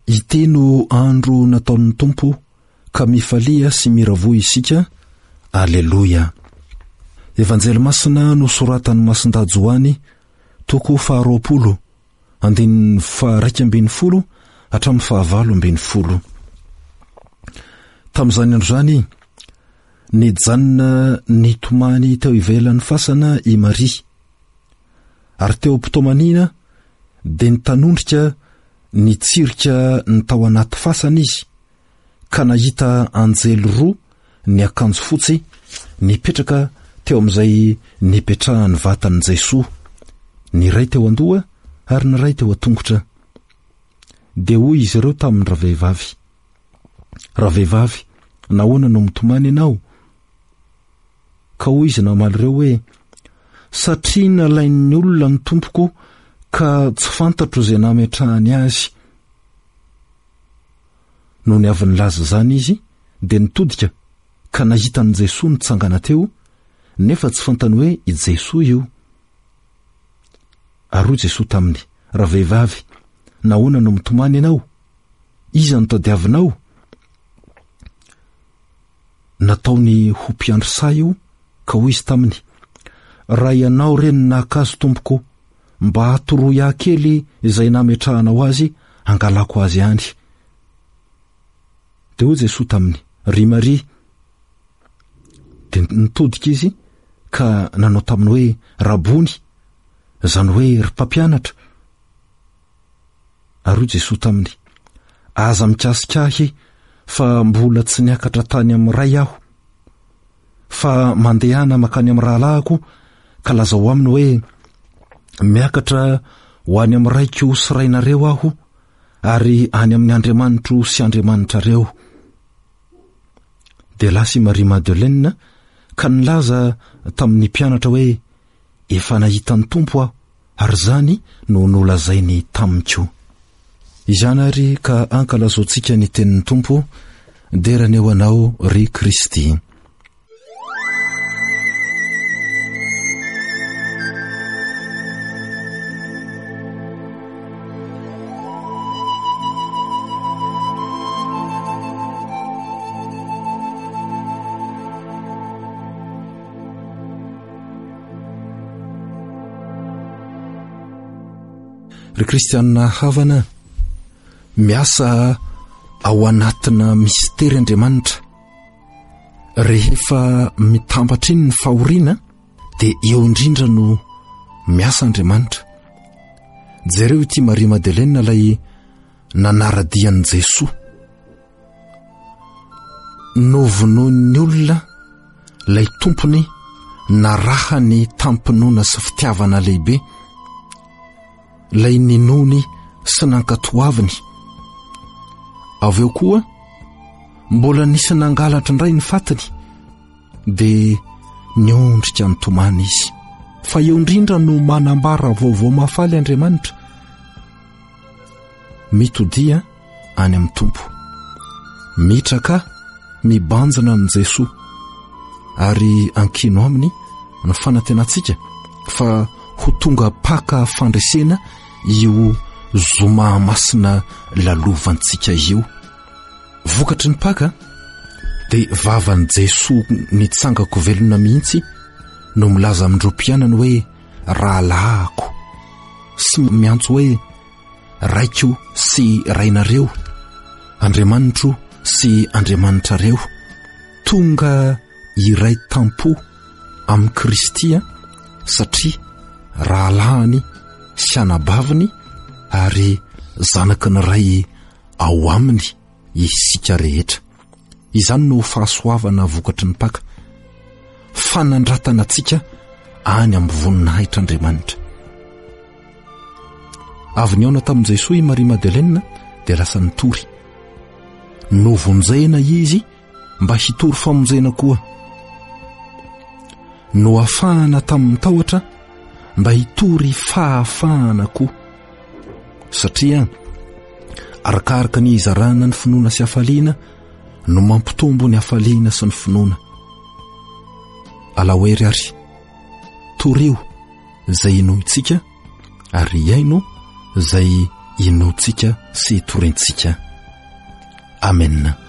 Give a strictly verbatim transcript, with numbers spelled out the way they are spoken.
Iteno andro nataon'ny Tompo ka mifalia sy miravoa isika. Alleluia. Evanjely masina no soratan'ny Masindahy Joany, toko faharoapolo, andininy faharaika ambin'ny folo hatramin'ny fahavalo ambin'ny folo. Tamin'izany andro zany, nijanona nitomany teo ivelan'ny fasana i Maria, ary teo am-potoamanina dia nitanondrika nitsirika ny tao anaty fasana izy, ka nahita anjely roa ny akanjo fotsy nipetraka teo amin'izay nipetrahany vatan'i Jesosy, ny ray teo andoha ary ny ray teo an-tongotra. Dia hoy izy ireo tamin'ny ravehivavy: ravehivavy, nahoana no mitomany ianao? Ka hoy izy namaly ireo hoe: satria nalain'ny olona ny Tompoko ka tsy fantatro izay nametrahany azy. No ny avy nilaza zany izy dia nitodika ka nahitan'i Jesosy nitsangana teo, nefa tsy fantany hoe i Jesosy io. Ary hoy Jesosy taminy: ravehivavy, nahoana no mitomany ianao? Iza no tadiavinao? Nataony ho mpiandry say io, ka hoy izy taminy: raha ianao reny nahakazo Tompoko, mba hatoroy ahy kely izay nametrahanao azy, angalako azy any. Dia hoy Jesosy taminy: ry Maria. Dia nitodika izy ka nanao taminy hoe Rabony, zany hoe ry mpampianatra. Ary hoy Jesosy taminy: aza mikasikahy fa mbola tsy niakatra tany amin'ny ray aho, fa mandehana makany amin'ny rahalahiko, ka lazao aminy hoe miakatra ho any amin'ny raiko sy rainareo aho, ary any amin'ny Andriamanitro sy Andriamanitrareo. Dia lasa i Maria Madeleine ka nilaza tamin'ny mpianatra hoe efa nahita ny Tompo aho, ary zany no nolazainy tamiko. Izany ary ka ankalazaontsika ny tenin'ny Tompo, derany eo anao ry Kristy. Ry kristianina havana, miasa ao anatina mistera Andriamanitra. Rehefa mitambatra iny ny fahoriana, dia eo indrindra no miasa Andriamanitra. Jereo ity Maria Madeleine ilay nanaradian'i Jesosy. Novonoin'ny olona ilay tompony naraha ny tampinoana sy fitiavana lehibe, lay ninony sy nankatoaviny. Avy eo koa mbola nisy nangalatra indray ny fatiny, dia niondrika nitomany izy. Fa eo indrindra no manambara vaovao mahafaly Andriamanitra. Mitodia any amin'ny Tompo, mitraka mibanjina ny Jesosy, ary ankino aminy ny fanantenantsika fa ho tonga paka fandresena io zoma masina lalovantsika io. Vokatry ny paka dia vavan'i Jesosy nitsangako velona mihitsy no milaza amindreo mpianany hoe rahalahako, sy miantso hoe raiko sy rainareo, Andriamanitro sy Andriamanitrareo. Tonga iray tampo amin'ny Kristy, satria rahalahany sy anabaviny ary zanaky ny ray ao aminy isika rehetra. Izany no fahasoavana vokatry ny paka, fanandratana antsika any amin'ny voninahitr'Andriamanitra. Avy niaona tamin'i Jesosy i Maria Madeleine dia lasa nitory. Novonjena izy mba hitory famonjena koa. No afahana tamin'ny tahotra mba hitory fahafahana koa, satria arakaraka ny izarana ny finoana sy hafaliana no mampitombo ny hafaliana sy ny finoana. Alahoery ary, torio izay inoitsika, ary iaino izay inaontsika sy torentsika. Amen.